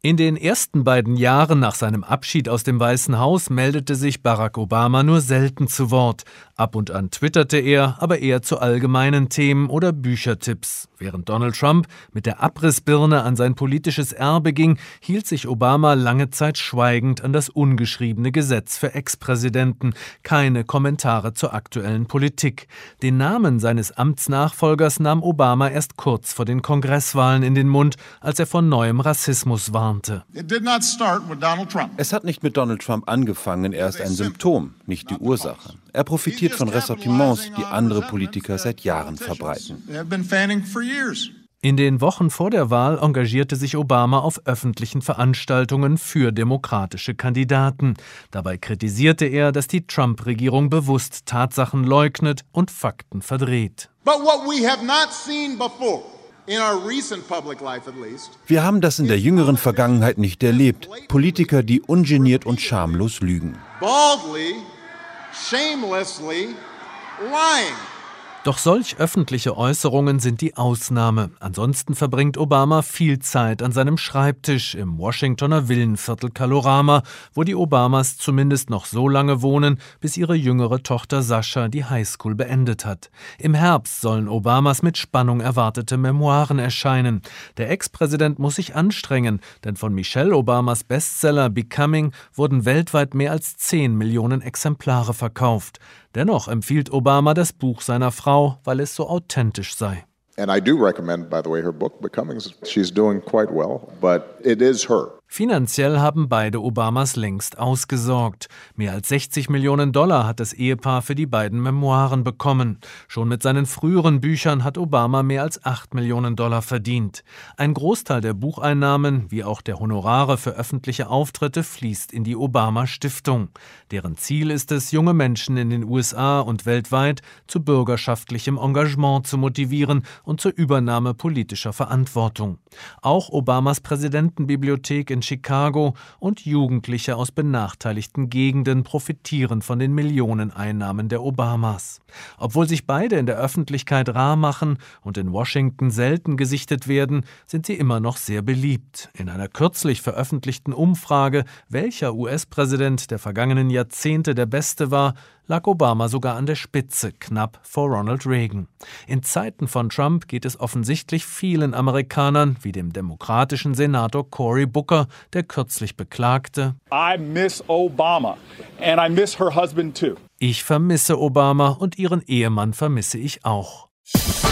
In den ersten beiden Jahren nach seinem Abschied aus dem Weißen Haus meldete sich Barack Obama nur selten zu Wort. Ab und an twitterte er, aber eher zu allgemeinen Themen oder Büchertipps. Während Donald Trump mit der Abrissbirne an sein politisches Erbe ging, hielt sich Obama lange Zeit schweigend an das ungeschriebene Gesetz für Ex-Präsidenten. Keine Kommentare zur aktuellen Politik. Den Namen seines Amtsnachfolgers nahm Obama erst kurz vor den Kongresswahlen in den Mund, als er vor neuem Rassismus warnte. Es hat nicht mit Donald Trump angefangen, er ist ein Symptom, nicht die Ursache. Er profitiert von Ressentiments, die andere Politiker seit Jahren verbreiten. In den Wochen vor der Wahl engagierte sich Obama auf öffentlichen Veranstaltungen für demokratische Kandidaten. Dabei kritisierte er, dass die Trump-Regierung bewusst Tatsachen leugnet und Fakten verdreht. Wir haben das in der jüngeren Vergangenheit nicht erlebt. Politiker, die ungeniert und schamlos lügen. Doch solch öffentliche Äußerungen sind die Ausnahme. Ansonsten verbringt Obama viel Zeit an seinem Schreibtisch im Washingtoner Villenviertel Kalorama, wo die Obamas zumindest noch so lange wohnen, bis ihre jüngere Tochter Sascha die Highschool beendet hat. Im Herbst sollen Obamas mit Spannung erwartete Memoiren erscheinen. Der Ex-Präsident muss sich anstrengen, denn von Michelle Obamas Bestseller Becoming wurden weltweit mehr als 10 Millionen Exemplare verkauft. Dennoch empfiehlt Obama das Buch seiner Frau, weil es so authentisch sei. And I do recommend, by the way, her book, Becoming. She's doing quite well, but it is her. Finanziell haben beide Obamas längst ausgesorgt. Mehr als $60 Millionen hat das Ehepaar für die beiden Memoiren bekommen. Schon mit seinen früheren Büchern hat Obama mehr als $8 Millionen verdient. Ein Großteil der Bucheinnahmen, wie auch der Honorare für öffentliche Auftritte, fließt in die Obama-Stiftung. Deren Ziel ist es, junge Menschen in den USA und weltweit zu bürgerschaftlichem Engagement zu motivieren und zur Übernahme politischer Verantwortung. Auch Obamas Präsidentenbibliothek in Chicago und Jugendliche aus benachteiligten Gegenden profitieren von den Millioneneinnahmen der Obamas. Obwohl sich beide in der Öffentlichkeit rar machen und in Washington selten gesichtet werden, sind sie immer noch sehr beliebt. In einer kürzlich veröffentlichten Umfrage, welcher US-Präsident der vergangenen Jahrzehnte der beste war, lag Obama sogar an der Spitze, knapp vor Ronald Reagan. In Zeiten von Trump geht es offensichtlich vielen Amerikanern, wie dem demokratischen Senator Cory Booker, der kürzlich beklagte: I miss Obama and I miss her husband too. Ich vermisse Obama und ihren Ehemann vermisse ich auch.